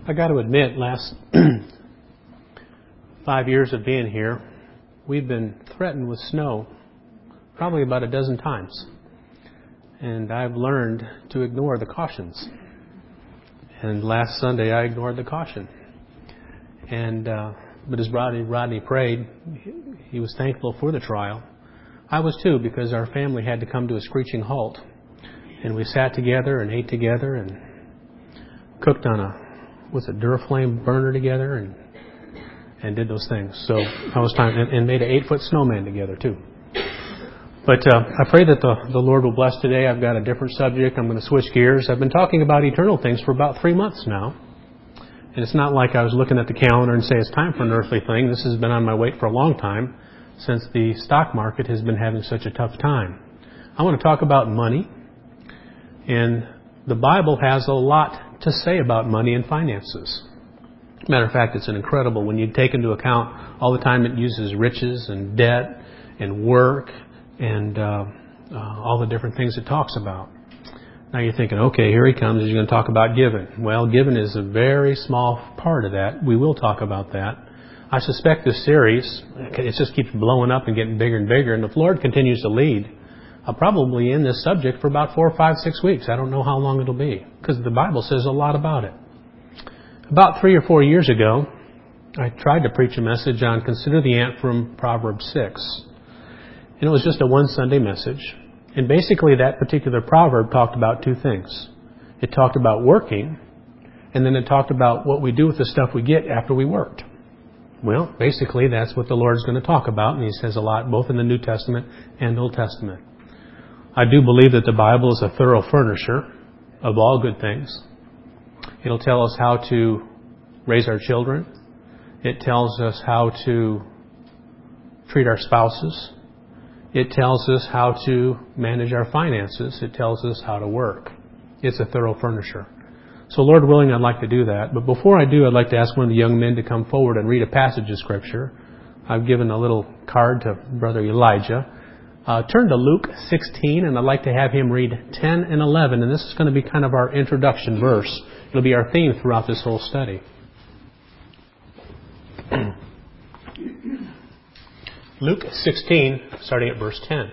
I got to admit, last 5 years of being here, we've been threatened with snow probably about a dozen times. And I've learned to ignore the cautions. And last Sunday I ignored the caution. And but as Rodney prayed, he was thankful for the trial. I was too, because our family had to come to a screeching halt. And we sat together and ate together and cooked on a Duraflame burner together and did those things. So I was time and made an 8-foot snowman together too. But I pray that the Lord will bless today. I've got a different subject. I'm going to switch gears. I've been talking about eternal things for about 3 months now. And it's not like I was looking at the calendar and say it's time for an earthly thing. This has been on my wait for a long time, since the stock market has been having such a tough time. I want to talk about money. And the Bible has a lot to say about money and finances. Matter of fact, it's incredible when you take into account all the time it uses riches and debt and work and all the different things it talks about. Now you're thinking, okay, here he comes. He's going to talk about giving. Well, giving is a very small part of that. We will talk about that. I suspect this series, it just keeps blowing up and getting bigger and bigger. And if the Lord continues to lead, I'll probably end this subject for about 4, 5, 6 weeks. I don't know how long it'll be, because the Bible says a lot about it. About 3 or 4 years ago, I tried to preach a message on Consider the Ant from Proverbs 6. And it was just a one Sunday message. And basically that particular proverb talked about 2 things. It talked about working, and then it talked about what we do with the stuff we get after we worked. Well, basically that's what the Lord's going to talk about, and He says a lot both in the New Testament and Old Testament. I do believe that the Bible is a thorough furnisher of all good things. It'll tell us how to raise our children. It tells us how to treat our spouses. It tells us how to manage our finances. It tells us how to work. It's a thorough furnisher. So Lord willing, I'd like to do that. But before I do, I'd like to ask one of the young men to come forward and read a passage of Scripture. I've given a little card to Brother Elijah. Turn to Luke 16, and I'd like to have him read 10 and 11. And this is going to be kind of our introduction verse. It'll be our theme throughout this whole study. Luke 16, starting at verse 10.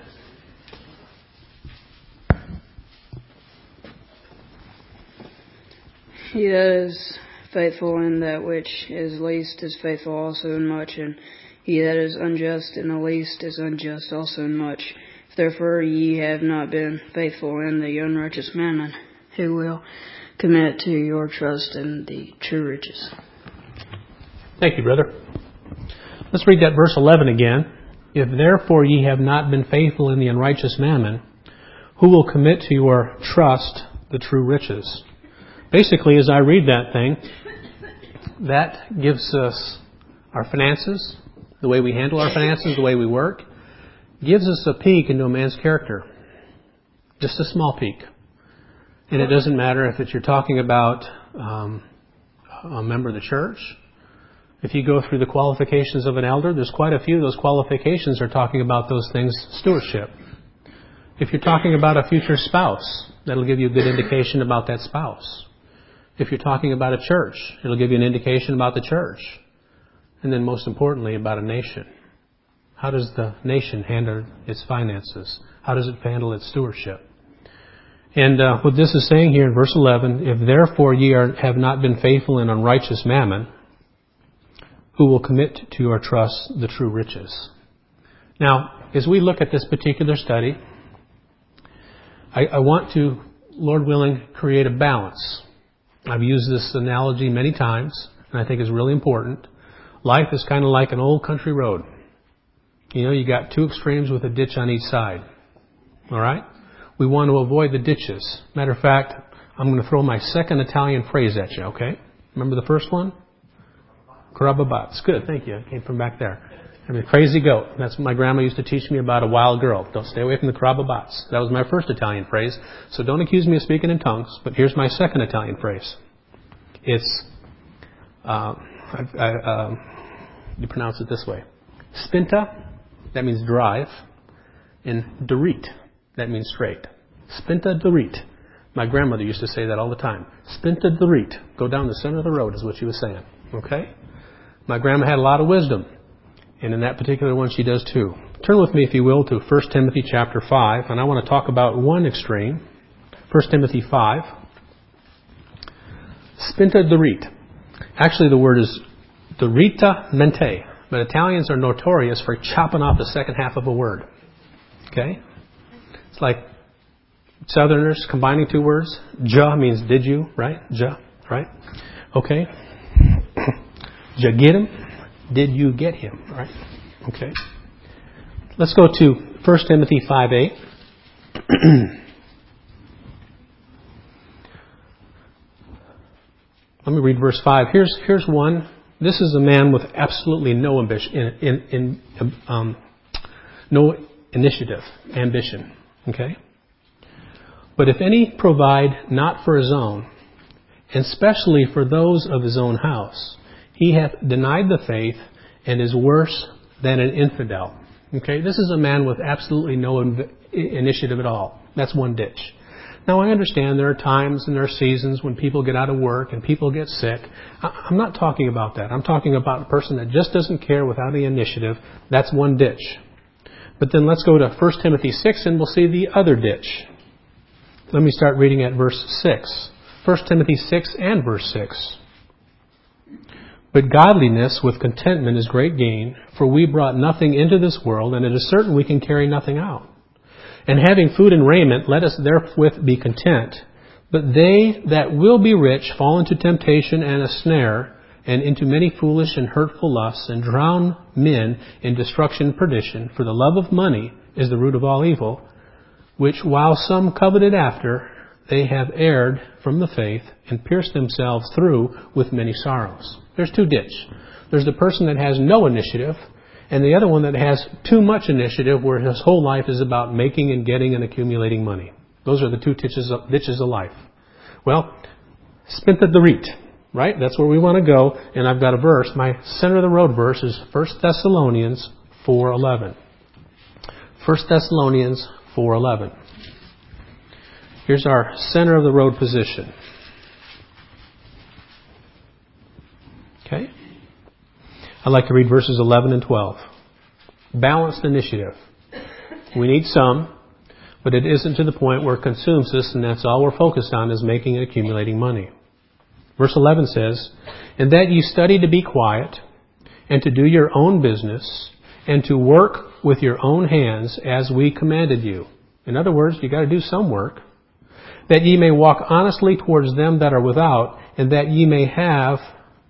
He that is faithful in that which is least is faithful also in much, and he that is unjust in the least is unjust also in much. If therefore ye have not been faithful in the unrighteous mammon, who will commit to your trust in the true riches? Thank you, brother. Let's read that verse 11 again. If therefore ye have not been faithful in the unrighteous mammon, who will commit to your trust the true riches? Basically, as I read that thing, that gives us our finances, the way we handle our finances, the way we work, gives us a peek into a man's character. Just a small peek. And it doesn't matter if you're talking about a member of the church. If you go through the qualifications of an elder, there's quite a few of those qualifications are talking about those things, stewardship. If you're talking about a future spouse, that'll give you a good indication about that spouse. If you're talking about a church, it'll give you an indication about the church. And then most importantly, about a nation. How does the nation handle its finances? How does it handle its stewardship? And what this is saying here in verse 11, if therefore ye have not been faithful in unrighteous mammon, who will commit to your trust the true riches? Now, as we look at this particular study, I want to, Lord willing, create a balance. I've used this analogy many times, and I think it's really important. Life is kind of like an old country road. You know, you got 2 extremes with a ditch on each side. All right? We want to avoid the ditches. Matter of fact, I'm going to throw my second Italian phrase at you, okay? Remember the first one? Carababats. Good, thank you. It came from back there. I mean, crazy goat. That's what my grandma used to teach me about a wild girl. Don't stay away from the Carababats. That was my first Italian phrase. So don't accuse me of speaking in tongues, but here's my second Italian phrase. It's, you pronounce it this way. Spinta, that means drive, and dirit, that means straight. Spinta dirit. My grandmother used to say that all the time. Spinta the reet. Go down the center of the road is what she was saying. Okay? My grandma had a lot of wisdom. And in that particular one, she does too. Turn with me, if you will, to 1 Timothy chapter 5. And I want to talk about one extreme. 1 Timothy 5. Spinta the reet. Actually, the word is dirita mente. But Italians are notorious for chopping off the second half of a word. Okay? It's like Southerners combining two words. Ja means did you, right? Ja, right? Okay. Ja get him? Did you get him? Right? Okay. Let's go to 1 Timothy 5:8. Let me read verse 5. Here's one. This is a man with absolutely no ambition, no initiative, ambition. Okay? But if any provide not for his own, and especially for those of his own house, he hath denied the faith and is worse than an infidel. Okay? This is a man with absolutely no initiative at all. That's one ditch. Now, I understand there are times and there are seasons when people get out of work and people get sick. I'm not talking about that. I'm talking about a person that just doesn't care without any initiative. That's one ditch. But then let's go to 1 Timothy 6 and we'll see the other ditch. Let me start reading at verse 6. 1 Timothy 6 and verse 6. But godliness with contentment is great gain, for we brought nothing into this world, and it is certain we can carry nothing out. And having food and raiment, let us therewith be content. But they that will be rich fall into temptation and a snare, and into many foolish and hurtful lusts, and drown men in destruction and perdition. For the love of money is the root of all evil, which while some coveted after, they have erred from the faith, and pierced themselves through with many sorrows. There's two ditches. There's the person that has no initiative, and the other one that has too much initiative, where his whole life is about making and getting and accumulating money. Those are the two ditches of life. Well, spinta the reet, right? That's where we want to go. And I've got a verse. My center of the road verse is 1 Thessalonians 4:11. 1 Thessalonians 4:11. Here's our center of the road position. Okay? I'd like to read verses 11 and 12. Balanced initiative. We need some, but it isn't to the point where it consumes us, and that's all we're focused on is making and accumulating money. Verse 11 says, And that ye study to be quiet, and to do your own business, and to work with your own hands as we commanded you. In other words, you got to do some work. That ye may walk honestly towards them that are without, and that ye may have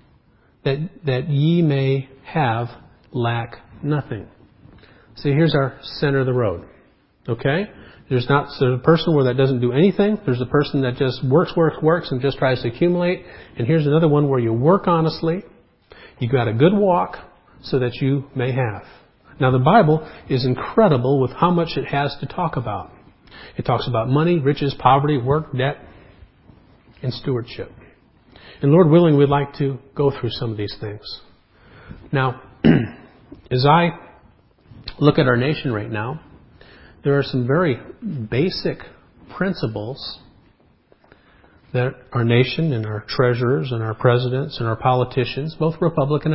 lack nothing. See, here's our center of the road. Okay? There's a person where that doesn't do anything. There's a person that just works, and just tries to accumulate. And here's another one where you work honestly. You got a good walk so that you may have. Now, the Bible is incredible with how much it has to talk about. It talks about money, riches, poverty, work, debt, and stewardship. And Lord willing, we'd like to go through some of these things. Now, as I look at our nation right now, there are some very basic principles that our nation and our treasurers and our presidents and our politicians, both Republican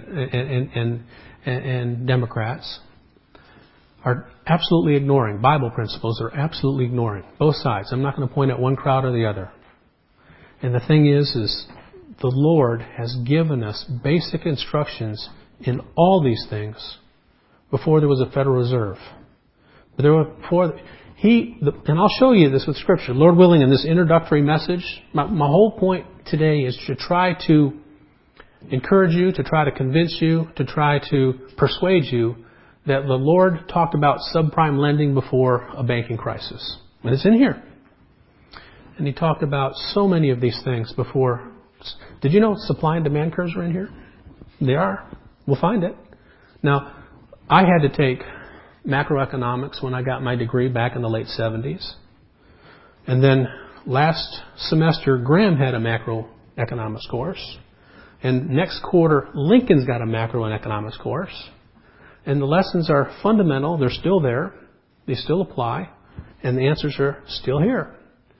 and Democrats, are absolutely ignoring. Bible principles are absolutely ignoring. Both sides. I'm not going to point at one crowd or the other. And the thing is the Lord has given us basic instructions in all these things before there was a Federal Reserve. But there were and I'll show you this with Scripture. Lord willing, in this introductory message, my whole point today is to try to encourage you, to try to convince you, to try to persuade you that the Lord talked about subprime lending before a banking crisis. And it's in here. And He talked about so many of these things before. Did you know supply and demand curves are in here? They are. We'll find it. Now, I had to take macroeconomics when I got my degree back in the late 70s. And then last semester, Graham had a macroeconomics course. And next quarter, Lincoln's got a macroeconomics course. And the lessons are fundamental. They're still there. They still apply. And the answers are still here.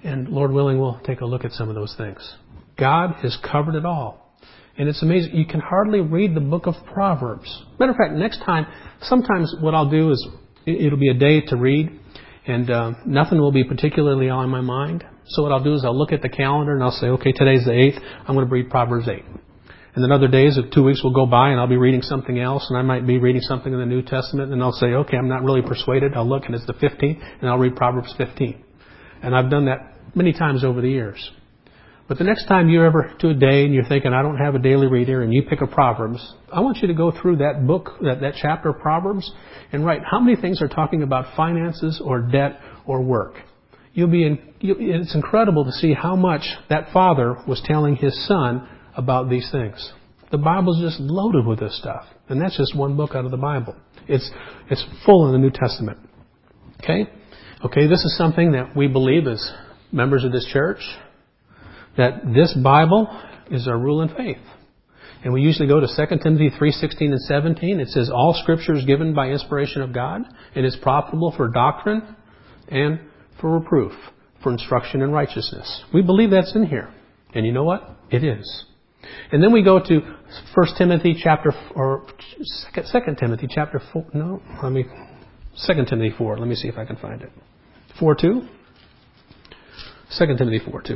And Lord willing, we'll take a look at some of those things. God has covered it all. And it's amazing. You can hardly read the book of Proverbs. Matter of fact, next time, sometimes what I'll do is it'll be a day to read, and nothing will be particularly on my mind. So what I'll do is I'll look at the calendar and I'll say, okay, today's the 8th. I'm going to read Proverbs 8. And then other days, 2 weeks will go by and I'll be reading something else, and I might be reading something in the New Testament, and I'll say, okay, I'm not really persuaded. I'll look and it's the 15th, and I'll read Proverbs 15. And I've done that many times over the years. But the next time you're ever to a day and you're thinking, I don't have a daily reader, and you pick a Proverbs, I want you to go through that book, that chapter of Proverbs, and write how many things are talking about finances or debt or work. It's incredible to see how much that father was telling his son about these things. The Bible's just loaded with this stuff. And that's just one book out of the Bible. It's full in the New Testament. Okay, this is something that we believe as members of this church, that this Bible is our rule and faith. And we usually go to 2 Timothy 3:16 and 17. It says, all Scripture is given by inspiration of God and is profitable for doctrine and for reproof, for instruction in righteousness. We believe that's in here. And you know what? It is. And then we go to 2 Timothy chapter 4. 2 Timothy 4. Let me see if I can find it. 4:2. 2 Timothy 4:2.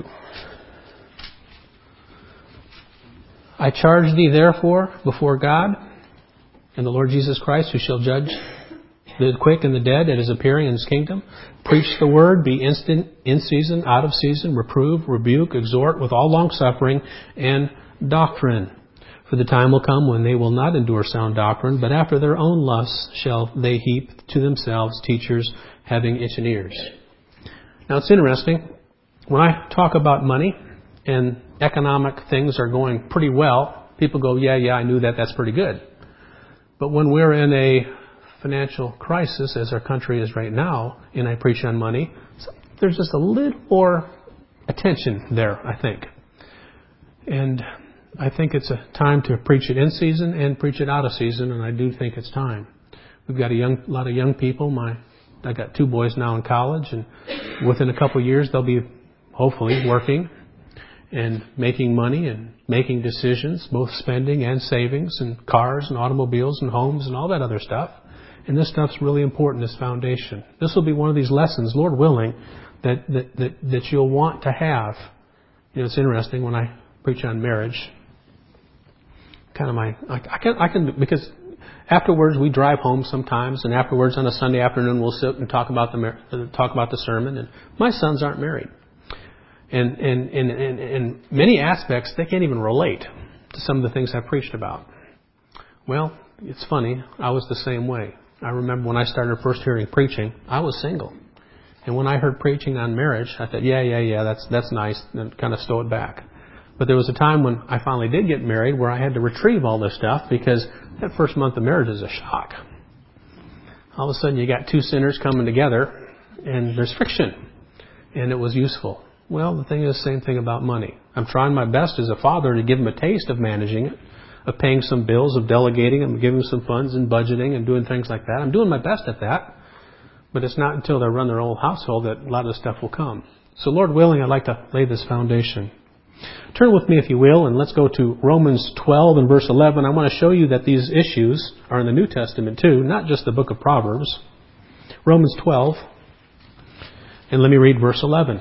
I charge thee therefore before God and the Lord Jesus Christ, who shall judge the quick and the dead at his appearing in his kingdom. Preach the word, be instant, in season, out of season, reprove, rebuke, exhort with all longsuffering and doctrine. For the time will come when they will not endure sound doctrine, but after their own lusts shall they heap to themselves teachers having itching ears. Now it's interesting. When I talk about money and economic things are going pretty well, people go, yeah, I knew that. That's pretty good. But when we're in a financial crisis, as our country is right now, and I preach on money, there's just a little more attention there, I think. And I think it's a time to preach it in season and preach it out of season, and I do think it's time. We've got a lot of young people. I got 2 boys now in college, and within a couple of years they'll be hopefully working and making money and making decisions, both spending and savings, and cars and automobiles and homes and all that other stuff. And this stuff's really important, this foundation. This will be one of these lessons, Lord willing, that you'll want to have. You know, it's interesting when I preach on marriage. I can because afterwards we drive home sometimes, and afterwards on a Sunday afternoon we'll sit and talk about the sermon. And my sons aren't married, and in many aspects they can't even relate to some of the things I preached about. Well, it's funny. I was the same way. I remember when I started first hearing preaching, I was single. And when I heard preaching on marriage, I thought, yeah, that's nice, and kind of stow it back. But there was a time when I finally did get married where I had to retrieve all this stuff, because that first month of marriage is a shock. All of a sudden you got 2 sinners coming together, and there's friction. And it was useful. Well, the thing is, same thing about money. I'm trying my best as a father to give them a taste of managing it, of paying some bills, of delegating them, giving some funds and budgeting and doing things like that. I'm doing my best at that. But it's not until they run their own household that a lot of the stuff will come. So Lord willing, I'd like to lay this foundation. Turn with me, if you will, and let's go to Romans 12 and verse 11. I want to show you that these issues are in the New Testament too, not just the book of Proverbs. Romans 12, and let me read verse 11.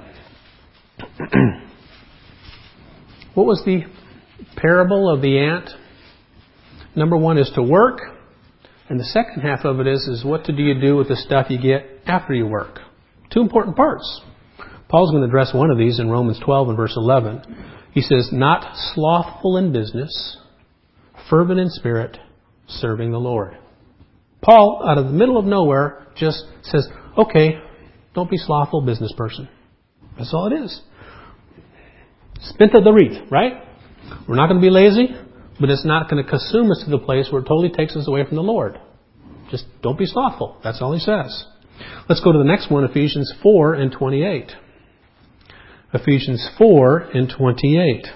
What was the parable of the ant? Number 1 is to work. And the second half of it is what do you do with the stuff you get after you work? 2 important parts. Paul's going to address one of these in Romans 12 and verse 11. He says, not slothful in business, fervent in spirit, serving the Lord. Paul, out of the middle of nowhere, just says, okay, don't be slothful business person. That's all it is. Spinta the wreath, right? We're not going to be lazy, but it's not going to consume us to the place where it totally takes us away from the Lord. Just don't be slothful. That's all he says. Let's go to the next one, Ephesians 4 and 28. Ephesians 4 and 28.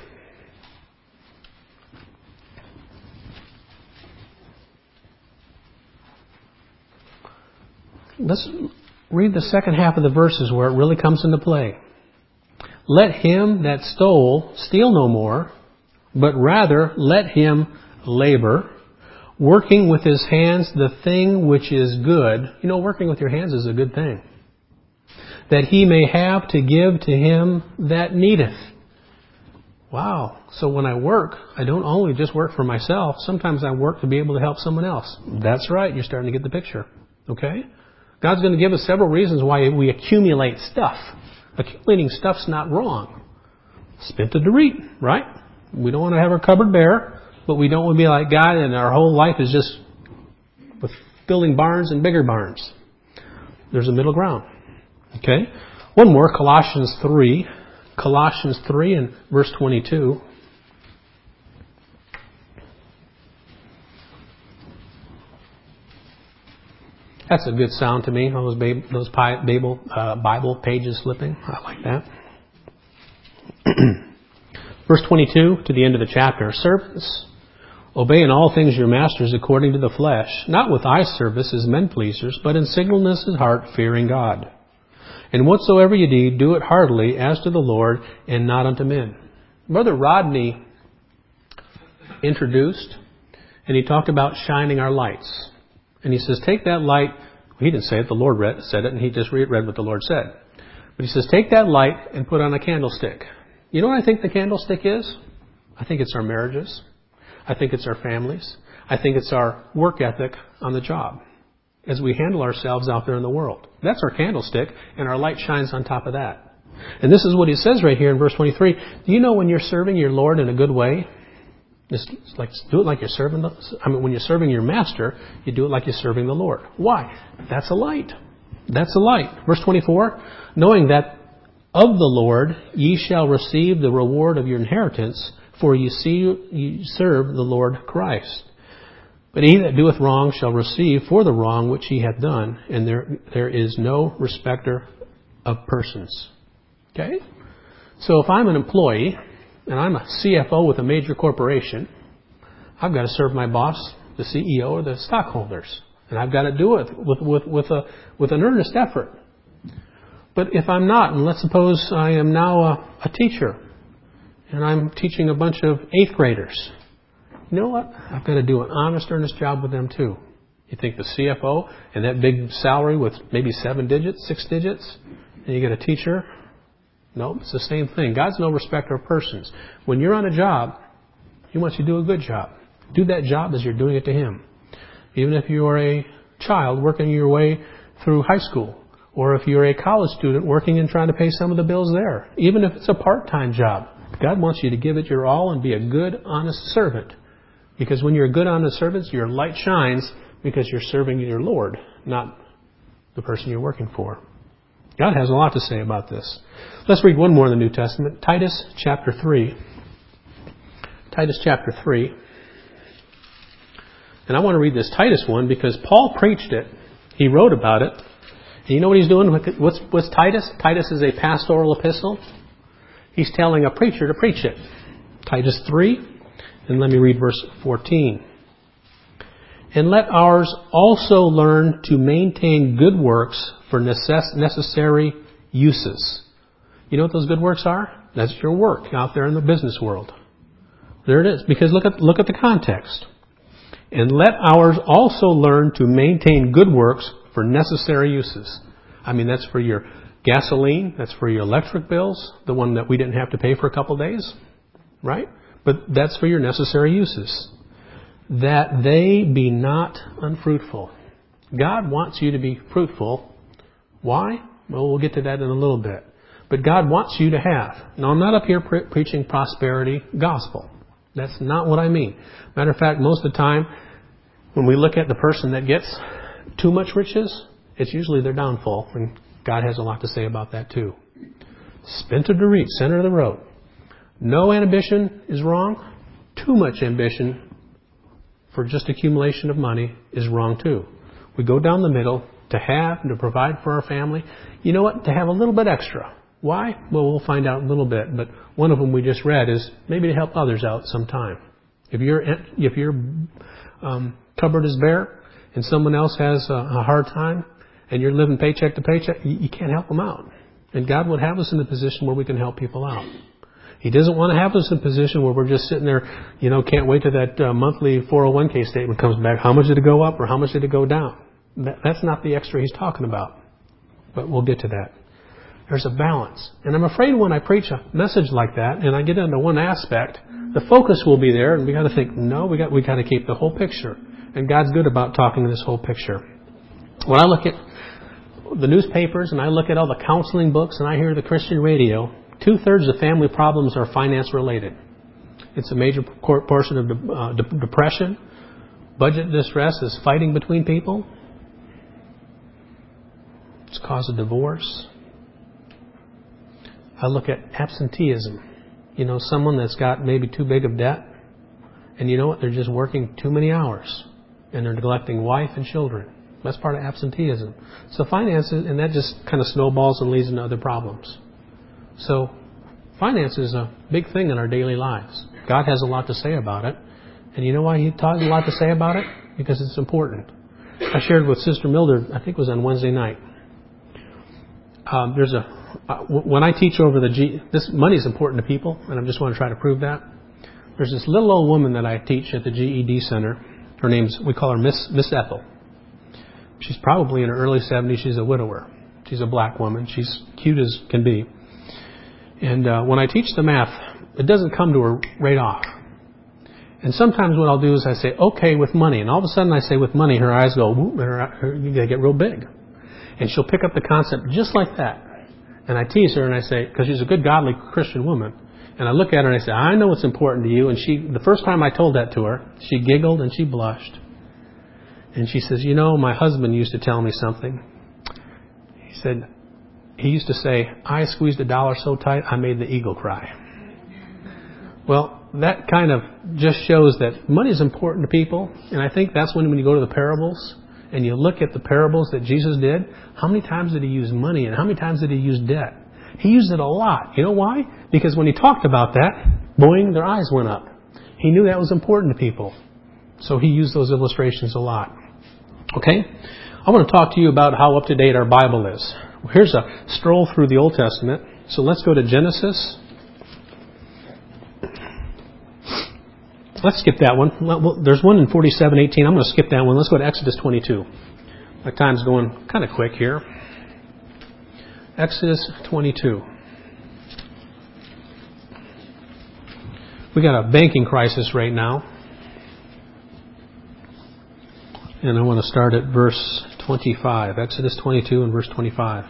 Let's read the second half of the verses where it really comes into play. Let him that stole steal no more, but rather let him labor, working with his hands the thing which is good. You know, working with your hands is a good thing. That he may have to give to him that needeth. Wow. So when I work, I don't only just work for myself. Sometimes I work to be able to help someone else. That's right. You're starting to get the picture. Okay? God's going to give us several reasons why we accumulate stuff. Accumulating stuff's not wrong. Spent to Dorit, right? We don't want to have our cupboard bare, but we don't want to be like God and our whole life is just with building barns and bigger barns. There's a middle ground. Okay? One more, Colossians 3. Colossians 3 and verse 22. That's a good sound to me, those Bible pages flipping. I like that. Verse 22 to the end of the chapter. Servants, obey in all things your masters according to the flesh, not with eye service as men pleasers, but in singleness of heart, fearing God. And whatsoever you do, do it heartily as to the Lord and not unto men. Brother Rodney introduced, and he talked about shining our lights. And he says, take that light. He didn't say it, the Lord said it, and he just read what the Lord said. But he says, take that light and put on a candlestick. You know what I think the candlestick is? I think it's our marriages. I think it's our families. I think it's our work ethic on the job as we handle ourselves out there in the world. That's our candlestick, and our light shines on top of that. And this is what he says right here in verse 23. Do you know when you're serving your Lord in a good way? Do it like you're serving when you're serving your master, you do it like you're serving the Lord. Why? That's a light. That's a light. Verse 24, knowing that of the Lord ye shall receive the reward of your inheritance, for you serve the Lord Christ. But he that doeth wrong shall receive for the wrong which he hath done, and there is no respecter of persons. Okay? So if I'm an employee, and I'm a CFO with a major corporation, I've got to serve my boss, the CEO, or the stockholders. And I've got to do it with an earnest effort. But if I'm not, and let's suppose I am now a teacher, and I'm teaching a bunch of 8th graders, you know what? I've got to do an honest, earnest job with them too. You think the CFO and that big salary with maybe 7 digits, 6 digits, and you get a teacher? No, it's the same thing. God's no respecter of persons. When you're on a job, He wants you to do a good job. Do that job as you're doing it to Him. Even if you're a child working your way through high school, or if you're a college student working and trying to pay some of the bills there, even if it's a part-time job, God wants you to give it your all and be a good, honest servant. Because when you're a good, honest servant, your light shines because you're serving your Lord, not the person you're working for. God has a lot to say about this. Let's read one more in the New Testament. Titus chapter 3. Titus chapter 3. And I want to read this Titus one because Paul preached it. He wrote about it. And you know what he's doing? What's Titus? Titus is a pastoral epistle. He's telling a preacher to preach it. Titus 3. And let me read verse 14. And let ours also learn to maintain good works for necessary uses. You know what those good works are? That's your work out there in the business world. There it is. Because look at the context. And let ours also learn to maintain good works for necessary uses. I mean, that's for your gasoline. That's for your electric bills. The one that we didn't have to pay for a couple of days. Right? But that's for your necessary uses. That they be not unfruitful. God wants you to be fruitful. Why? Well, we'll get to that in a little bit. But God wants you to have. Now, I'm not up here preaching prosperity gospel. That's not what I mean. Matter of fact, most of the time, when we look at the person that gets too much riches, it's usually their downfall. And God has a lot to say about that too. Spent to Dorit, center of the road. No ambition is wrong. Too much ambition for just accumulation of money is wrong too. We go down the middle to have and to provide for our family. You know what? To have a little bit extra. Why? Well, we'll find out in a little bit. But one of them we just read is maybe to help others out sometime. If your cupboard is bare and someone else has a hard time and you're living paycheck to paycheck, you can't help them out. And God would have us in a position where we can help people out. He doesn't want to have us in a position where we're just sitting there, can't wait till that monthly 401k statement comes back. How much did it go up or how much did it go down? That's not the extra He's talking about. But we'll get to that. There's a balance. And I'm afraid when I preach a message like that and I get into one aspect, the focus will be there and we got to think, no, we got to keep the whole picture. And God's good about talking this whole picture. When I look at the newspapers and I look at all the counseling books and I hear the Christian radio, 2/3 of family problems are finance related. It's a major portion of depression. Budget distress is fighting between people. It's cause of divorce. I look at absenteeism. Someone that's got maybe too big of debt. And you know what? They're just working too many hours. And they're neglecting wife and children. That's part of absenteeism. So finances, and that just kind of snowballs and leads into other problems. So finance is a big thing in our daily lives. God has a lot to say about it. And you know why He has a lot to say about it? Because it's important. I shared with Sister Mildred, I think it was on Wednesday night. When I teach over this money is important to people, and I just want to try to prove that. There's this little old woman that I teach at the GED Center. We call her Miss Ethel. She's probably in her early 70s. She's a widower. She's a black woman. She's cute as can be. And when I teach the math, it doesn't come to her right off. And sometimes what I'll do is I say, okay, with money. And all of a sudden I say with money, her eyes go, you got to get real big. And she'll pick up the concept just like that. And I tease her and I say, because she's a good, godly Christian woman. And I look at her and I say, I know what's important to you. And the first time I told that to her, she giggled and she blushed. And she says, my husband used to tell me something. He said, he used to say, I squeezed $1 so tight, I made the eagle cry. Well, that kind of just shows that money is important to people. And I think that's when you go to the parables and you look at the parables that Jesus did, how many times did He use money and how many times did He use debt? He used it a lot. You know why? Because when He talked about that, boing, their eyes went up. He knew that was important to people. So He used those illustrations a lot. Okay? I want to talk to you about how up to date our Bible is. Here's a stroll through the Old Testament. So let's go to Genesis. Let's skip that one. There's one in 47:18. I'm going to skip that one. Let's go to Exodus 22. My time's going kind of quick here. Exodus 22. We got a banking crisis right now. And I want to start at verse 25. Exodus 22 and verse 25.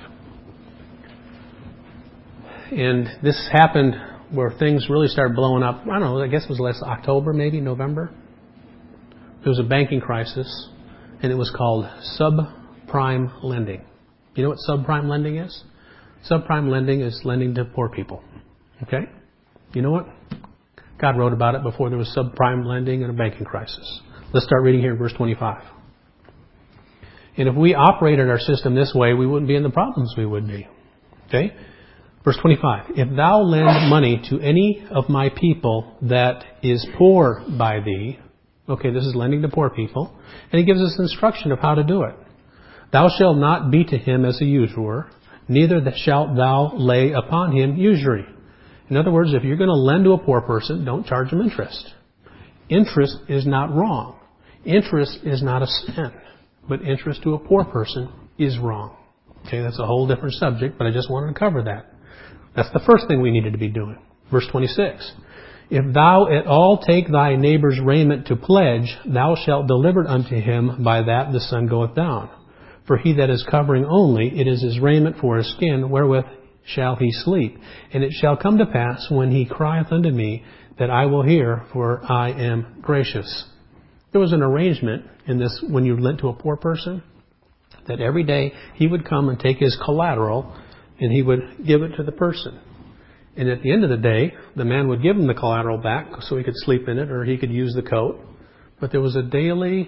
And this happened where things really started blowing up. I don't know, I guess it was last October, maybe November. There was a banking crisis, and it was called subprime lending. You know what subprime lending is? Subprime lending is lending to poor people. Okay? You know what? God wrote about it before there was subprime lending and a banking crisis. Let's start reading here in verse 25. And if we operated our system this way, we wouldn't be in the problems we would be. Okay? Verse 25. If thou lend money to any of my people that is poor by thee. Okay, this is lending to poor people. And He gives us instruction of how to do it. Thou shalt not be to him as a usurer, neither shalt thou lay upon him usury. In other words, if you're going to lend to a poor person, don't charge them interest. Interest is not wrong. Interest is not a sin. But interest to a poor person is wrong. Okay, that's a whole different subject, but I just wanted to cover that. That's the first thing we needed to be doing. Verse 26. If thou at all take thy neighbor's raiment to pledge, thou shalt deliver unto him by that the sun goeth down. For he that is covering only, it is his raiment for his skin, wherewith shall he sleep. And it shall come to pass, when he crieth unto me, that I will hear, for I am gracious. There was an arrangement in this when you lent to a poor person, that every day he would come and take his collateral and he would give it to the person. And at the end of the day, the man would give him the collateral back so he could sleep in it or he could use the coat. But there was a daily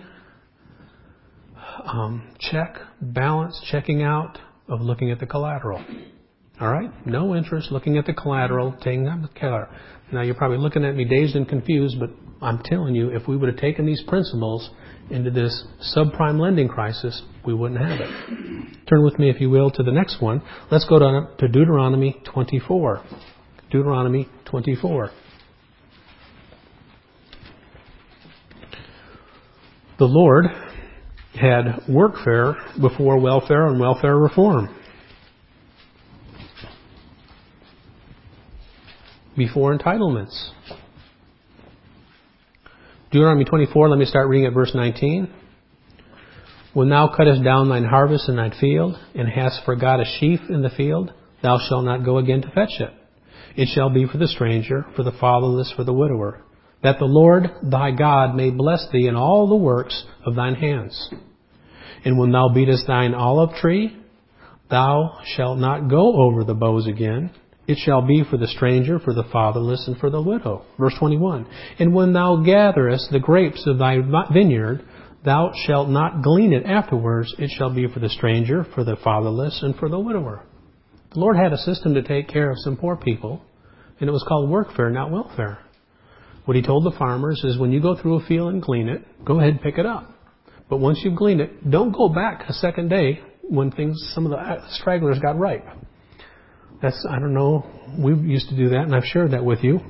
checking out of looking at the collateral. All right? No interest, looking at the collateral, taking out the collateral. Now you're probably looking at me dazed and confused, but I'm telling you, if we would have taken these principles into this subprime lending crisis, we wouldn't have it. Turn with me, if you will, to the next one. Let's go to Deuteronomy 24. Deuteronomy 24. The Lord had workfare before welfare and welfare reform. Before entitlements. Deuteronomy 24, let me start reading at verse 19. When thou cuttest down thine harvest in thine field, and hast forgot a sheaf in the field, thou shalt not go again to fetch it. It shall be for the stranger, for the fatherless, for the widower, that the Lord thy God may bless thee in all the works of thine hands. And when thou beatest thine olive tree, thou shalt not go over the boughs again. It shall be for the stranger, for the fatherless, and for the widow. Verse 21. And when thou gatherest the grapes of thy vineyard, thou shalt not glean it afterwards. It shall be for the stranger, for the fatherless, and for the widower. The Lord had a system to take care of some poor people, and it was called workfare, not welfare. What He told the farmers is when you go through a field and glean it, go ahead and pick it up. But once you've gleaned it, don't go back a second day when some of the stragglers got ripe. I don't know, we used to do that, and I've shared that with you.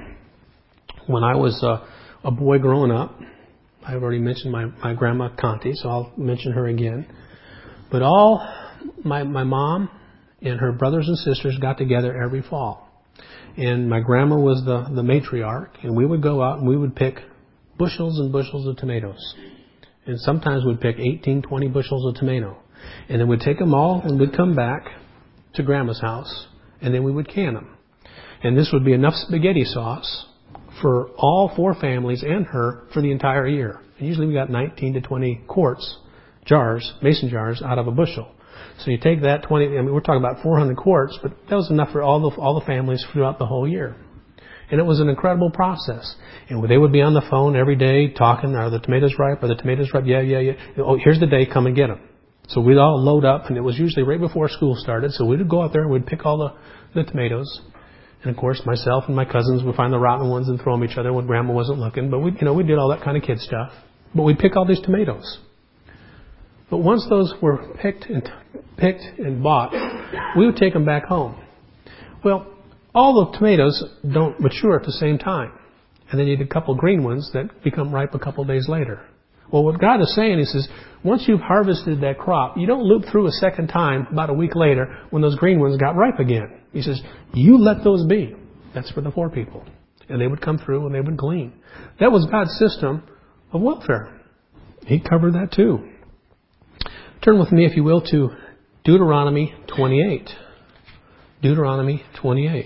When I was a boy growing up, I've already mentioned my grandma Conti, so I'll mention her again. But my mom and her brothers and sisters got together every fall. And my grandma was the matriarch, and we would go out and we would pick bushels and bushels of tomatoes. And sometimes we'd pick 18, 20 bushels of tomato. And then we'd take them all and we'd come back to Grandma's house, and then we would can them. And this would be enough spaghetti sauce for all four families and her for the entire year. And usually we got 19 to 20 quarts, jars, mason jars, out of a bushel. So you take that 20, we're talking about 400 quarts, but that was enough for all the families throughout the whole year. And it was an incredible process. And they would be on the phone every day talking, are the tomatoes ripe? Are the tomatoes ripe? Yeah. Oh, here's the day, come and get them. So we'd all load up, and it was usually right before school started. So we'd go out there and we'd pick all the tomatoes. And of course, myself and my cousins would find the rotten ones and throw them at each other when Grandma wasn't looking. But we did all that kind of kid stuff. But we'd pick all these tomatoes. But once those were picked and bought, we would take them back home. Well, all the tomatoes don't mature at the same time. And then you get a couple green ones that become ripe a couple days later. Well, what God is saying, He says, once you've harvested that crop, you don't loop through a second time about a week later when those green ones got ripe again. He says, you let those be. That's for the poor people. And they would come through and they would glean. That was God's system of welfare. He covered that too. Turn with me, if you will, to Deuteronomy 28. Deuteronomy 28.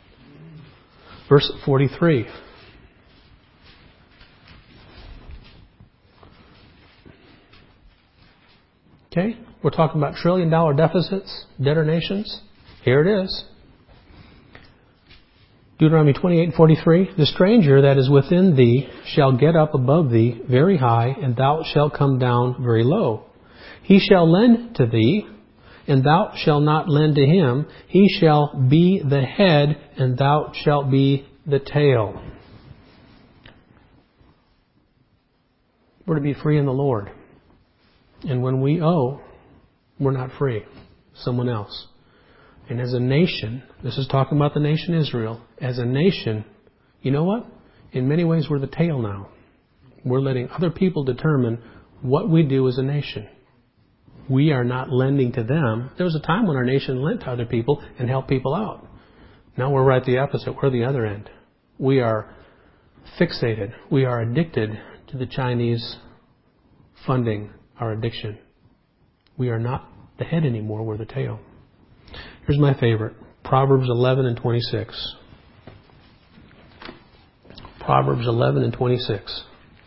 Verse 43. Okay, we're talking about $1 trillion deficits, debtor nations. Here it is. Deuteronomy 28:43. The stranger that is within thee shall get up above thee very high, and thou shalt come down very low. He shall lend to thee, and thou shalt not lend to him. He shall be the head, and thou shalt be the tail. We're to be free in the Lord. And when we owe, we're not free. Someone else. And as a nation, this is talking about the nation Israel. As a nation, you know what? In many ways, we're the tail now. We're letting other people determine what we do as a nation. We are not lending to them. There was a time when our nation lent to other people and helped people out. Now we're right the opposite. We're the other end. We are fixated. We are addicted to the Chinese funding our addiction. We are not the head anymore. We're the tail. Here's my favorite. Proverbs 11 and 26. Proverbs 11 and 26.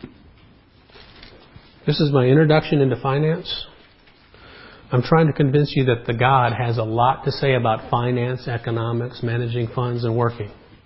This is my introduction into finance. I'm trying to convince you that the God has a lot to say about finance, economics, managing funds, and working.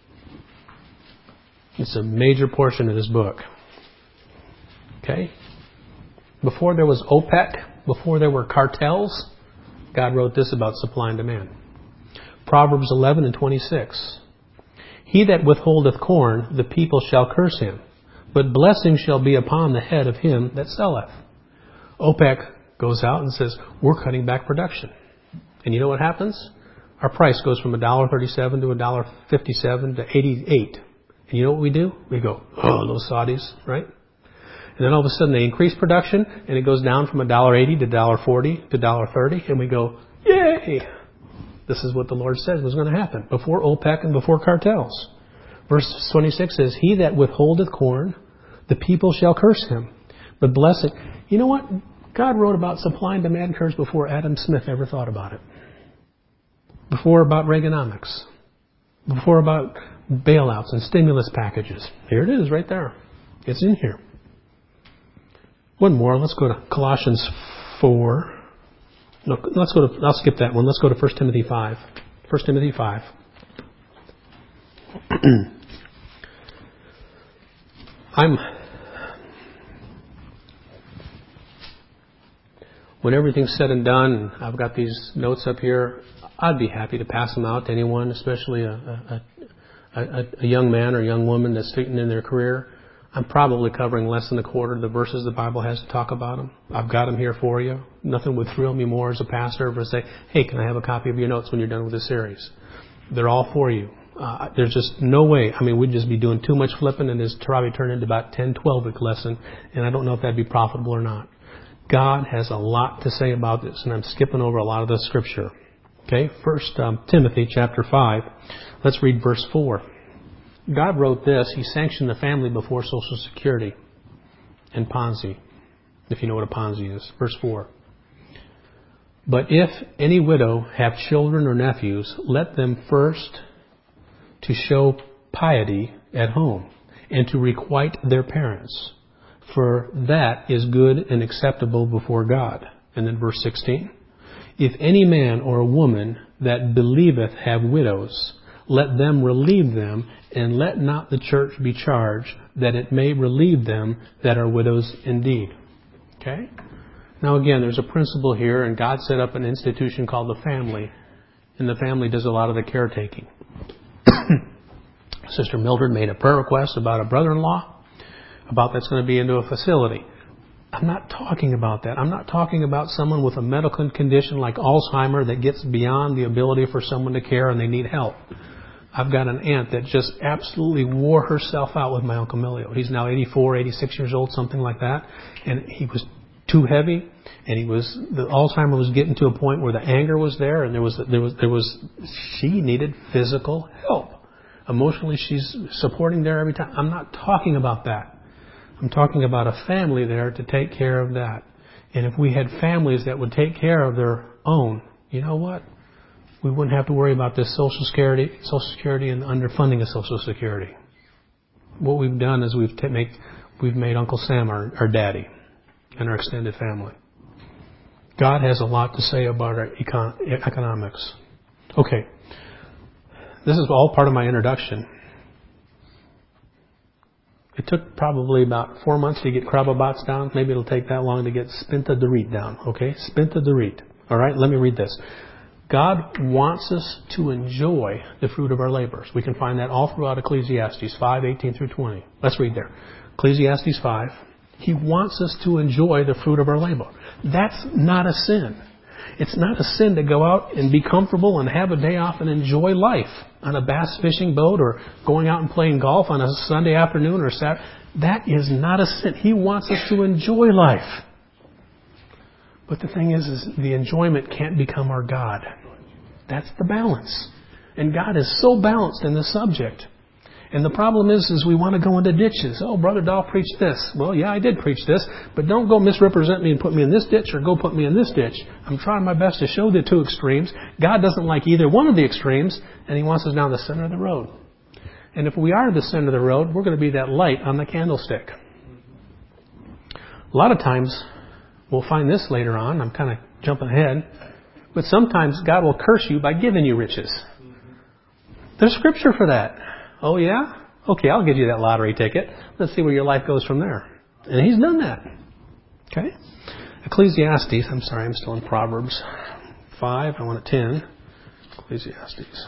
It's a major portion of this book. Okay? Before there was OPEC, before there were cartels, God wrote this about supply and demand. Proverbs 11 and 26. He that withholdeth corn, the people shall curse him, but blessing shall be upon the head of him that selleth. OPEC goes out and says, we're cutting back production. And you know what happens? Our price goes from $1.37 to $1.57 to 88. And you know what we do? We go, oh, those Saudis, right? And then all of a sudden they increase production and it goes down from $1.80 to $1.40 to $1.30. And we go, yay! This is what the Lord said was going to happen before OPEC and before cartels. Verse 26 says, he that withholdeth corn, the people shall curse him. But blessing. You know what? God wrote about supply and demand curves before Adam Smith ever thought about it. Before about Reaganomics. Before about bailouts and stimulus packages. Here it is right there. It's in here. One more. Let's go to Colossians 4. No, I'll skip that one. Let's go to 1 Timothy 5. 1 Timothy 5. When everything's said and done, I've got these notes up here. I'd be happy to pass them out to anyone, especially a young man or young woman that's sitting in their career. I'm probably covering less than a quarter of the verses the Bible has to talk about them. I've got them here for you. Nothing would thrill me more as a pastor to say, hey, can I have a copy of your notes when you're done with this series? They're all for you. There's just no way. I mean, we'd just be doing too much flipping and it's probably turned into about 10, 12-week lesson. And I don't know if that'd be profitable or not. God has a lot to say about this, and I'm skipping over a lot of the scripture. Okay, 1 Timothy chapter 5. Let's read verse 4. God wrote this. He sanctioned the family before Social Security and Ponzi, if you know what a Ponzi is. Verse 4. But if any widow have children or nephews, let them first to show piety at home and to requite their parents, for that is good and acceptable before God. And then verse 16. If any man or a woman that believeth have widows, let them relieve them, and let not the church be charged, that it may relieve them that are widows indeed. Okay? Now again, there's a principle here, and God set up an institution called the family, and the family does a lot of the caretaking. Sister Mildred made a prayer request about a brother-in-law, about that's going to be into a facility. I'm not talking about that. I'm not talking about someone with a medical condition like Alzheimer that gets beyond the ability for someone to care and they need help. I've got an aunt that just absolutely wore herself out with my Uncle Emilio. He's now 84, 86 years old, something like that. And he was too heavy, and the Alzheimer was getting to a point where the anger was there, and she needed physical help. Emotionally, she's supporting there every time. I'm not talking about that. I'm talking about a family there to take care of that. And if we had families that would take care of their own, you know what? We wouldn't have to worry about this Social Security and underfunding of Social Security. What we've done is we've made Uncle Sam our daddy and our extended family. God has a lot to say about our economics. Okay. This is all part of my introduction. It took probably about 4 months to get Krabbelbots down. Maybe it'll take that long to get Spinta Dorit down. Okay? Spinta Dorit. All right? Let me read this. God wants us to enjoy the fruit of our labors. We can find that all throughout Ecclesiastes 5:18 through 20. Let's read there. Ecclesiastes 5. He wants us to enjoy the fruit of our labor. That's not a sin. It's not a sin to go out and be comfortable and have a day off and enjoy life on a bass fishing boat or going out and playing golf on a Sunday afternoon or Saturday. That is not a sin. He wants us to enjoy life. But the thing is the enjoyment can't become our God. That's the balance. And God is so balanced in this subject. And the problem is we want to go into ditches. Oh, Brother Dahl preached this. Well, yeah, I did preach this, but don't go misrepresent me and put me in this ditch or go put me in this ditch. I'm trying my best to show the two extremes. God doesn't like either one of the extremes, and He wants us down the center of the road. And if we are the center of the road, we're going to be that light on the candlestick. A lot of times, we'll find this later on. I'm kind of jumping ahead. But sometimes God will curse you by giving you riches. There's scripture for that. Oh, yeah? Okay, I'll give you that lottery ticket. Let's see where your life goes from there. And He's done that. Okay? Ecclesiastes. I'm sorry, I'm still in Proverbs 5. I want a 10. Ecclesiastes.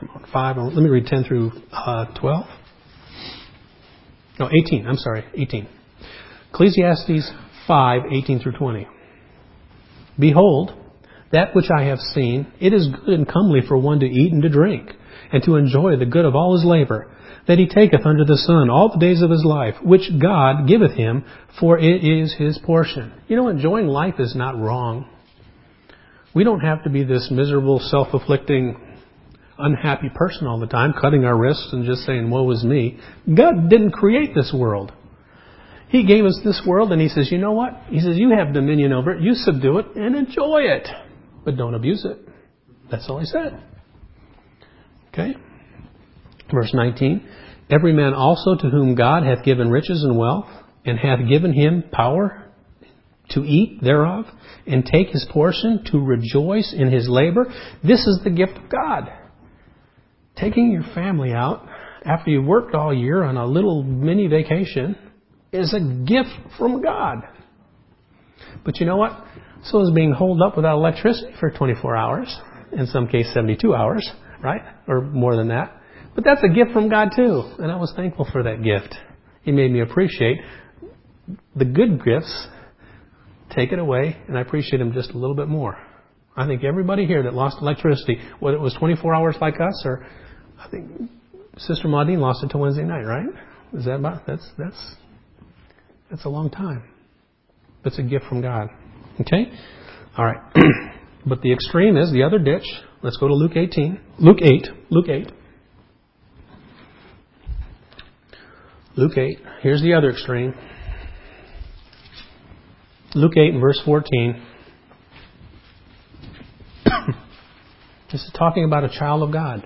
come on, 5. Let me read 10 through 12. No, 18. I'm sorry, 18. Ecclesiastes 5, 18 through 20. Behold, that which I have seen, it is good and comely for one to eat and to drink, and to enjoy the good of all his labor, that he taketh under the sun all the days of his life, which God giveth him, for it is his portion. You know, enjoying life is not wrong. We don't have to be this miserable, self-afflicting, unhappy person all the time, cutting our wrists and just saying, woe is me. God didn't create this world. He gave us this world, and He says, you know what? He says, you have dominion over it. You subdue it and enjoy it. But don't abuse it. That's all He said. Okay? Verse 19. Every man also to whom God hath given riches and wealth, and hath given him power to eat thereof, and take his portion, to rejoice in his labor. This is the gift of God. Taking your family out after you've worked all year on a little mini vacation is a gift from God. But you know what? So is being holed up without electricity for 24 hours. In some case, 72 hours, right? Or more than that. But that's a gift from God too. And I was thankful for that gift. He made me appreciate the good gifts. Take it away, and I appreciate them just a little bit more. I think everybody here that lost electricity, whether it was 24 hours like us, or I think Sister Maudine lost it till Wednesday night, right? Is that about? That's a long time. That's a gift from God. Okay? All right. But the extreme is the other ditch. Let's go to Luke 18. Luke 8. Luke 8. Here's the other extreme. Luke 8 and verse 14. This is talking about a child of God.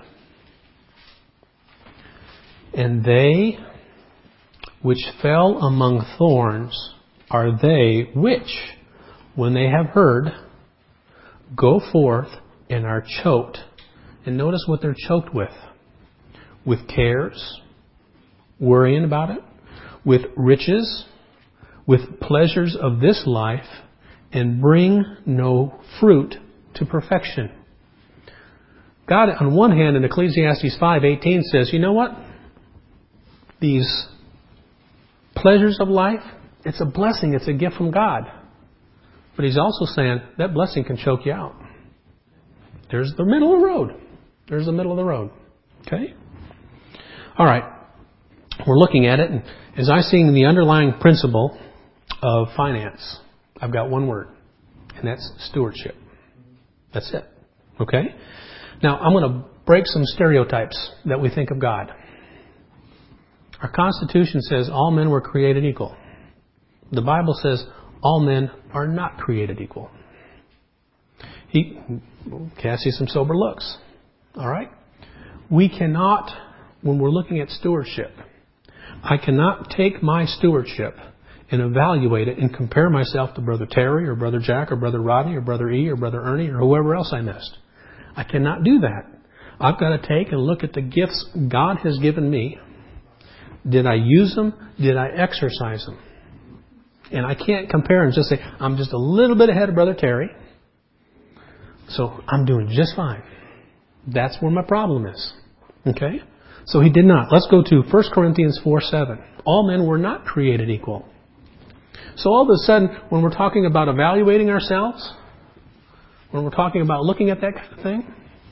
And they which fell among thorns are they which, when they have heard, go forth and are choked. And notice what they're choked with. With cares, worrying about it, with riches, with pleasures of this life, and bring no fruit to perfection. God, on one hand, in Ecclesiastes 5:18 says, you know what? These pleasures of life, it's a blessing, it's a gift from God. But He's also saying that blessing can choke you out. There's the middle of the road. There's the middle of the road. Okay? All right. We're looking at it, and as I see the underlying principle of finance, I've got one word, and that's stewardship. That's it. Okay? Now, I'm going to break some stereotypes that we think of God. Our Constitution says all men were created equal. The Bible says all men are not created equal. He casts you some sober looks. All right? We cannot, when we're looking at stewardship, I cannot take my stewardship and evaluate it and compare myself to Brother Terry or Brother Jack or Brother Rodney or Brother E or Brother Ernie or whoever else I missed. I cannot do that. I've got to take and look at the gifts God has given me. Did I use them? Did I exercise them? And I can't compare and just say, I'm just a little bit ahead of Brother Terry, so I'm doing just fine. That's where my problem is. Okay? So he did not. Let's go to 1 Corinthians 4:7. All men were not created equal. So all of a sudden, when we're talking about evaluating ourselves, when we're talking about looking at that kind of thing,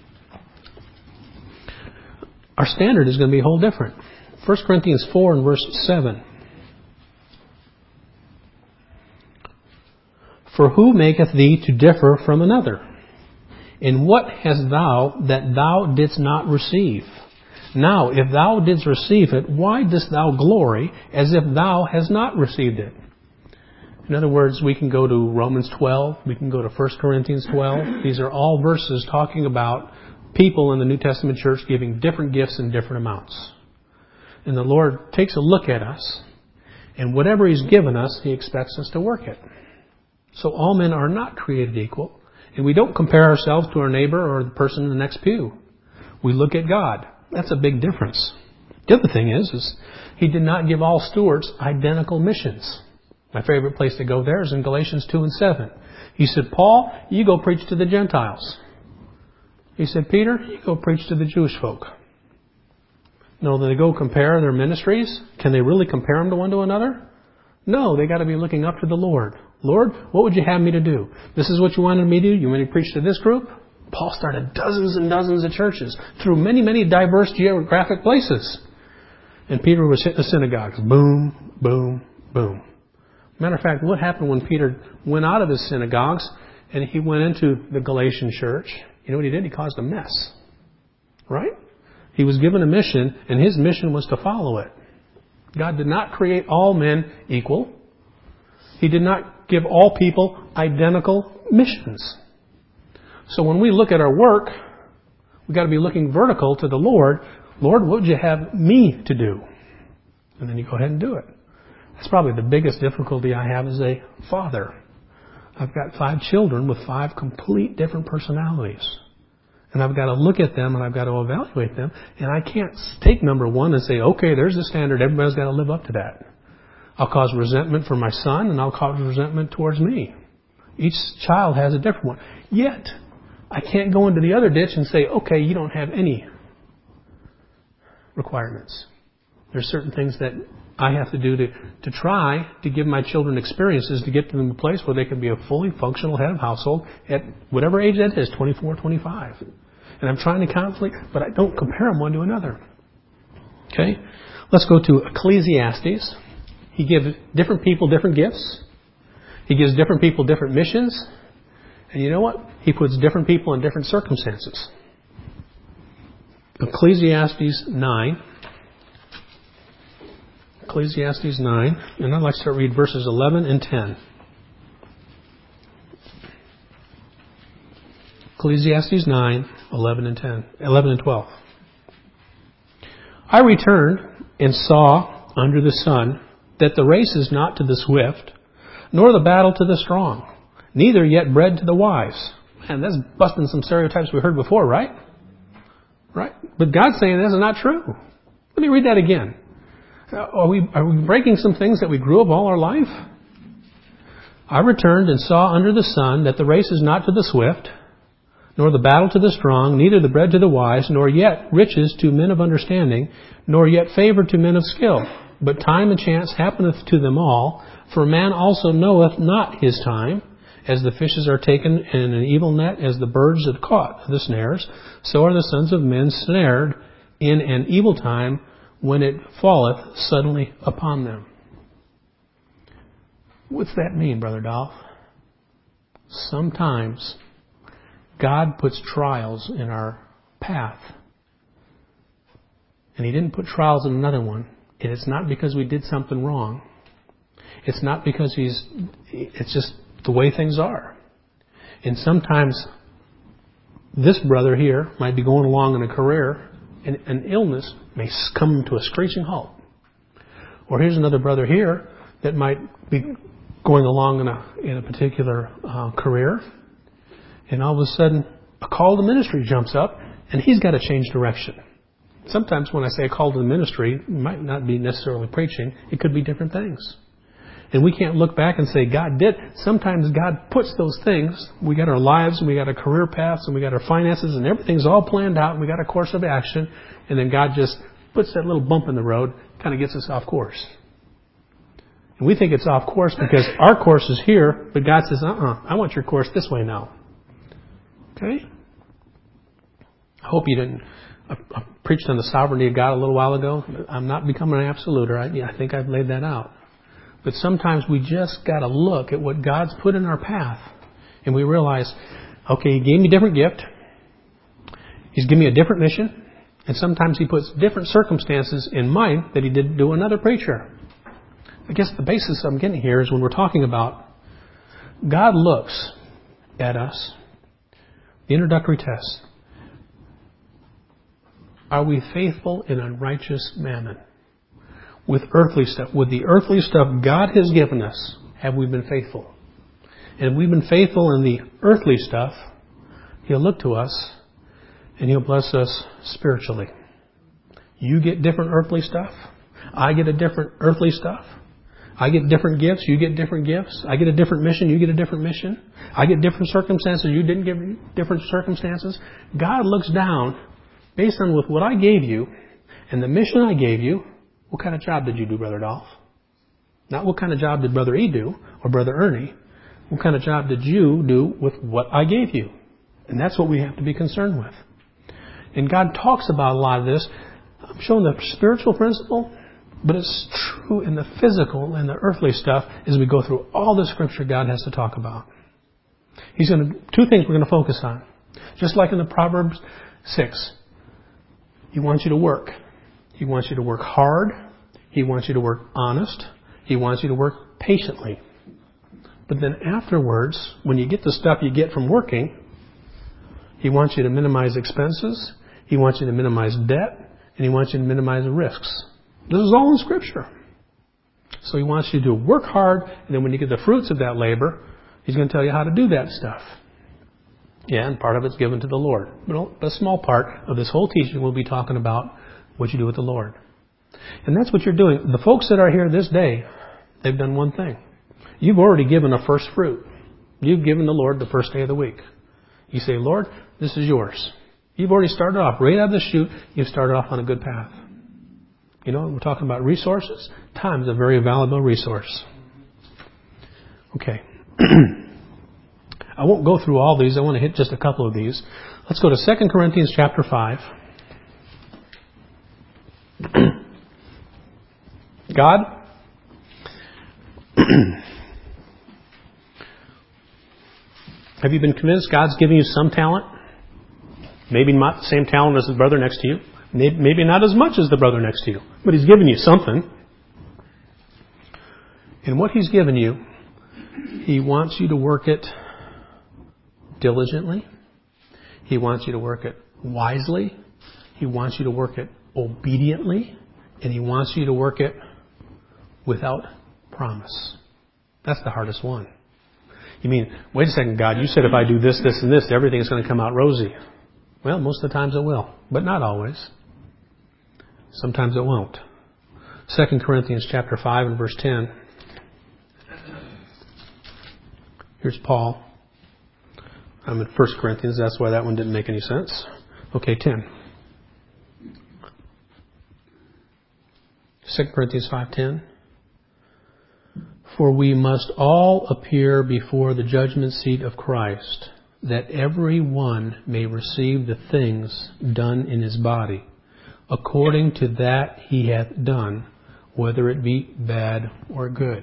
our standard is going to be a whole different. 1 Corinthians 4 and verse 7. For who maketh thee to differ from another? And what hast thou that thou didst not receive? Now, if thou didst receive it, why dost thou glory as if thou hast not received it? In other words, we can go to Romans 12. We can go to 1 Corinthians 12. These are all verses talking about people in the New Testament church giving different gifts in different amounts. And the Lord takes a look at us, and whatever He's given us, He expects us to work it. So all men are not created equal, and we don't compare ourselves to our neighbor or the person in the next pew. We look at God. That's a big difference. The other thing is He did not give all stewards identical missions. My favorite place to go there is in Galatians 2 and 7. He said, Paul, you go preach to the Gentiles. He said, Peter, you go preach to the Jewish folk. No, they go compare their ministries. Can they really compare them to one to another? No, they got to be looking up to the Lord. Lord, what would you have me to do? This is what you wanted me to do? You want me to preach to this group? Paul started dozens and dozens of churches through many, many diverse geographic places. And Peter was hitting the synagogues. Boom, boom, boom. Matter of fact, what happened when Peter went out of his synagogues and he went into the Galatian church? You know what he did? He caused a mess. Right? He was given a mission, and his mission was to follow it. God did not create all men equal. He did not give all people identical missions. So when we look at our work, we've got to be looking vertical to the Lord. Lord, what would you have me to do? And then you go ahead and do it. That's probably the biggest difficulty I have as a father. I've got 5 children with 5 complete different personalities. And I've got to look at them and I've got to evaluate them. And I can't take number 1 and say, okay, there's the standard. Everybody's got to live up to that. I'll cause resentment for my son and I'll cause resentment towards me. Each child has a different one. Yet, I can't go into the other ditch and say, okay, you don't have any requirements. There's certain things that I have to do to try to give my children experiences to get them to a place where they can be a fully functional head of household at whatever age that is, 24, 25. And I'm trying to conflict, but I don't compare them one to another. Okay? Let's go to Ecclesiastes. He gives different people different gifts. He gives different people different missions. And you know what? He puts different people in different circumstances. Ecclesiastes 9. Ecclesiastes 9. And I'd like to read verses 11 and 10. Ecclesiastes 9, 11 and 10. 11 and 12. I returned and saw under the sun that the race is not to the swift, nor the battle to the strong, neither yet bread to the wise. Man, that's busting some stereotypes we heard before, right? Right? But God's saying this is not true. Let me read that again. Are we breaking some things that we grew up all our life? I returned and saw under the sun that the race is not to the swift, nor the battle to the strong, neither the bread to the wise, nor yet riches to men of understanding, nor yet favor to men of skill. But time and chance happeneth to them all, for man also knoweth not his time. As the fishes are taken in an evil net, as the birds are caught in the snares, so are the sons of men snared in an evil time, when it falleth suddenly upon them. What's that mean, Brother Dolph? Sometimes God puts trials in our path. And He didn't put trials in another one. And it's not because we did something wrong. It's not because it's just the way things are. And sometimes this brother here might be going along in a career and an illness may come to a screeching halt. Or here's another brother here that might be going along in a particular career, and all of a sudden a call to ministry jumps up and he's got to change direction. Sometimes when I say a call to the ministry, it might not be necessarily preaching. It could be different things. And we can't look back and say God did. Sometimes God puts those things. We got our lives and we got our career paths and we got our finances and everything's all planned out and we got a course of action. And then God just puts that little bump in the road, kind of gets us off course. And we think it's off course because our course is here, but God says, I want your course this way now. Okay? I hope you didn't. I preached on the sovereignty of God a little while ago. I'm not becoming an absoluter. I think I've laid that out. But sometimes we just got to look at what God's put in our path. And we realize, okay, He gave me a different gift. He's given me a different mission. And sometimes He puts different circumstances in mine that He didn't do another preacher. I guess the basis I'm getting here is when we're talking about God looks at us, the introductory test. Are we faithful in unrighteous mammon? With earthly stuff, with the earthly stuff God has given us, have we been faithful? And if we've been faithful in the earthly stuff, He'll look to us and He'll bless us spiritually. You get different earthly stuff. I get a different earthly stuff. I get different gifts, you get different gifts. I get a different mission, you get a different mission. I get different circumstances, you didn't get different circumstances. God looks down based on with what I gave you and the mission I gave you. What kind of job did you do, Brother Dolph? Not what kind of job did Brother E do or Brother Ernie. What kind of job did you do with what I gave you? And that's what we have to be concerned with. And God talks about a lot of this. I'm showing the spiritual principle, but it's true in the physical and the earthly stuff as we go through all the scripture God has to talk about. Two things we're going to focus on. Just like in the Proverbs 6. He wants you to work. He wants you to work hard. He wants you to work honest. He wants you to work patiently. But then afterwards, when you get the stuff you get from working, He wants you to minimize expenses. He wants you to minimize debt. And He wants you to minimize risks. This is all in Scripture. So He wants you to work hard, and then when you get the fruits of that labor, He's going to tell you how to do that stuff. Yeah, and part of it's given to the Lord. But a small part of this whole teaching will be talking about what you do with the Lord. And that's what you're doing. The folks that are here this day, they've done one thing. You've already given a first fruit. You've given the Lord the first day of the week. You say, Lord, this is yours. You've already started off right out of the chute. You've started off on a good path. You know, we're talking about resources. Time is a very valuable resource. Okay. I won't go through all these. I want to hit just a couple of these. Let's go to 2 Corinthians chapter 5. God, have you been convinced God's giving you some talent? Maybe not the same talent as the brother next to you. Maybe not as much as the brother next to you. But He's given you something. And what He's given you, He wants you to work it diligently. He wants you to work it wisely. He wants you to work it obediently. And He wants you to work it without promise. That's the hardest one. You mean, wait a second, God, you said if I do this, this, and this, everything's going to come out rosy. Well, most of the times it will, but not always. Sometimes it won't. 2 Corinthians chapter 5 and verse 10. Here's Paul. I'm in 1 Corinthians, that's why that one didn't make any sense. Okay, 10. 2 Corinthians 5:10. For we must all appear before the judgment seat of Christ, that every one may receive the things done in his body, according to that he hath done, whether it be bad or good.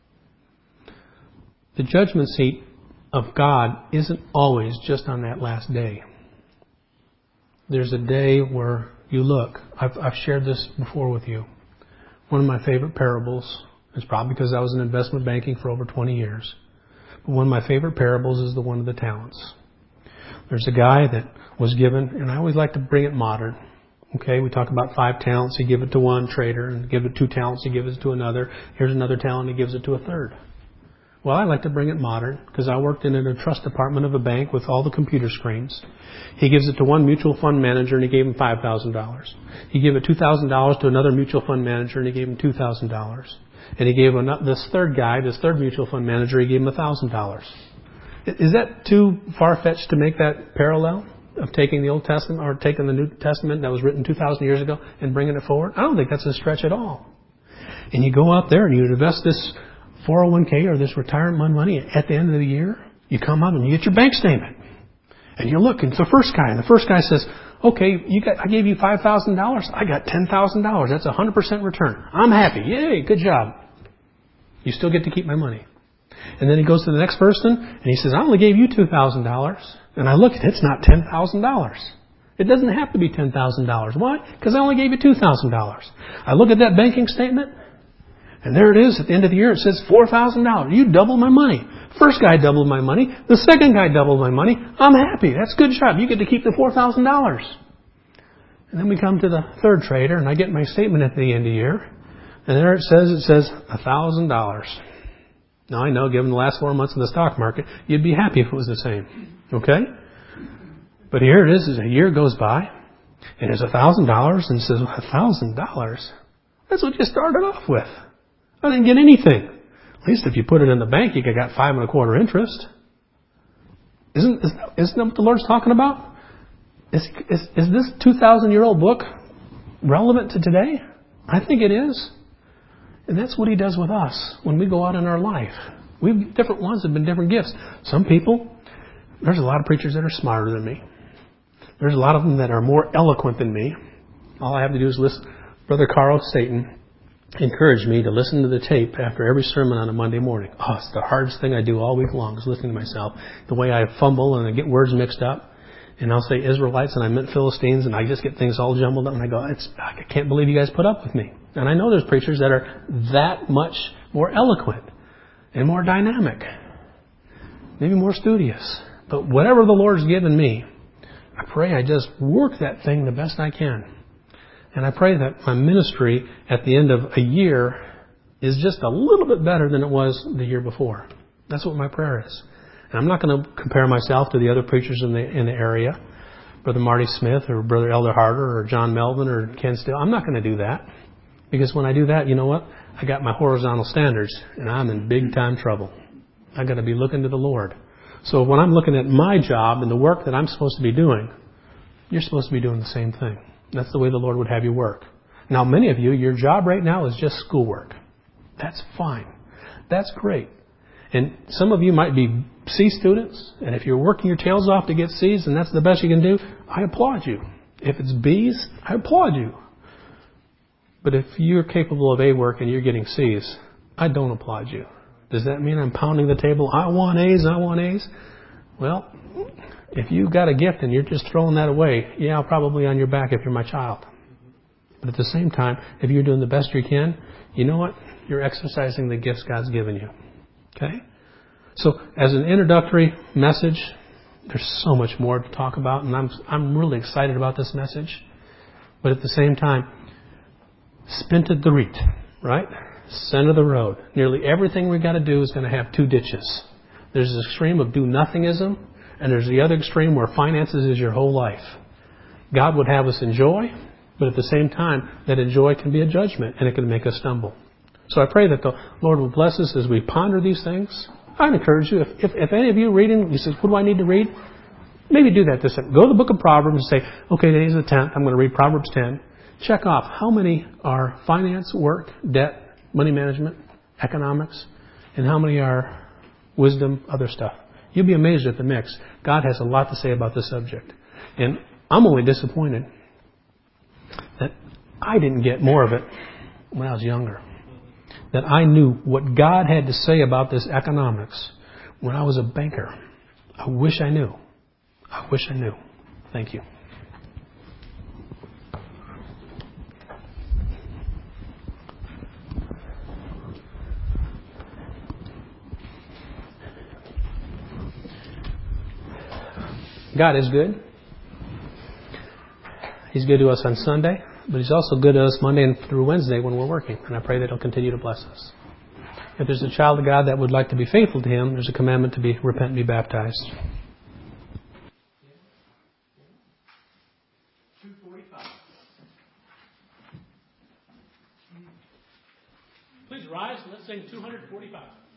The judgment seat of God isn't always just on that last day. There's a day where you look. I've shared this before with you. One of my favorite parables, it's probably because I was in investment banking for over 20 years. But one of my favorite parables is the one of the talents. There's a guy that was given, and I always like to bring it modern. Okay, we talk about 5 talents. He give it to one trader, and give it 2 talents. He gives it to another. Here's another talent. He gives it to a third. Well, I like to bring it modern because I worked in a trust department of a bank with all the computer screens. He gives it to one mutual fund manager, and he gave him $5,000. He gave it $2,000 to another mutual fund manager, and he gave him $2,000. And he gave this third guy, this third mutual fund manager, he gave him $1,000. Is that too far-fetched to make that parallel of taking the Old Testament or taking the New Testament that was written 2,000 years ago and bringing it forward? I don't think that's a stretch at all. And you go out there and you invest this 401k or this retirement money at the end of the year. You come out and you get your bank statement. And you look, and it's the first guy. And the first guy says, okay, I gave you $5,000. I got $10,000. That's 100% return. I'm happy. Yay, good job. You still get to keep my money. And then he goes to the next person, and he says, I only gave you $2,000. And I look, it's not $10,000. It doesn't have to be $10,000. Why? Because I only gave you $2,000. I look at that banking statement, and there it is. At the end of the year, it says $4,000. You doubled my money. First guy doubled my money. The second guy doubled my money. I'm happy. That's a good job. You get to keep the $4,000. And then we come to the third trader, and I get my statement at the end of the year. And there it says $1,000. Now, I know, given the last 4 months in the stock market, you'd be happy if it was the same. Okay? But here it is. A year goes by, and there's $1,000, and it says, $1,000? That's what you started off with. I didn't get anything. At least if you put it in the bank, you got 5.25% interest. Isn't that what the Lord's talking about? Is this 2,000-year-old book relevant to today? I think it is. And that's what He does with us when we go out in our life. We've different ones have been different gifts. Some people, there's a lot of preachers that are smarter than me. There's a lot of them that are more eloquent than me. All I have to do is listen. Brother Carl Staten encouraged me to listen to the tape after every sermon on a Monday morning. Oh, it's the hardest thing I do all week long is listening to myself. The way I fumble and I get words mixed up. And I'll say Israelites and I meant Philistines and I just get things all jumbled up and I go, I can't believe you guys put up with me. And I know there's preachers that are that much more eloquent and more dynamic. Maybe more studious. But whatever the Lord's given me, I pray I just work that thing the best I can. And I pray that my ministry at the end of a year is just a little bit better than it was the year before. That's what my prayer is. And I'm not going to compare myself to the other preachers in the area, Brother Marty Smith or Brother Elder Harder or John Melvin or Ken Steele. I'm not going to do that. Because when I do that, you know what? I got my horizontal standards and I'm in big time trouble. I got to be looking to the Lord. So when I'm looking at my job and the work that I'm supposed to be doing, you're supposed to be doing the same thing. That's the way the Lord would have you work. Now, many of you, your job right now is just schoolwork. That's fine. That's great. And some of you might be C students, and if you're working your tails off to get C's and that's the best you can do, I applaud you. If it's B's, I applaud you. But if you're capable of A work and you're getting C's, I don't applaud you. Does that mean I'm pounding the table? I want A's, I want A's. Well, if you've got a gift and you're just throwing that away, yeah, I'll probably on your back if you're my child. But at the same time, if you're doing the best you can, you know what? You're exercising the gifts God's given you. Okay? So as an introductory message, there's so much more to talk about, and I'm really excited about this message. But at the same time, spinted the reet, right? Center of the road. Nearly everything we've got to do is going to have two ditches. There's the extreme of do-nothingism, and there's the other extreme where finances is your whole life. God would have us enjoy, but at the same time, that enjoy can be a judgment, and it can make us stumble. So I pray that the Lord will bless us as we ponder these things. I'd encourage you, if any of you reading, you say, what do I need to read? Maybe do that this time. Go to the book of Proverbs and say, okay, today's the 10th. I'm going to read Proverbs 10. Check off how many are finance, work, debt, money management, economics, and how many are wisdom, other stuff. You'll be amazed at the mix. God has a lot to say about this subject. And I'm only disappointed that I didn't get more of it when I was younger. That I knew what God had to say about this economics when I was a banker. I wish I knew. I wish I knew. Thank you. God is good. He's good to us on Sunday, but He's also good to us Monday and through Wednesday when we're working. And I pray that He'll continue to bless us. If there's a child of God that would like to be faithful to Him, there's a commandment to repent and be baptized. 2:45. Please rise and let's sing 245.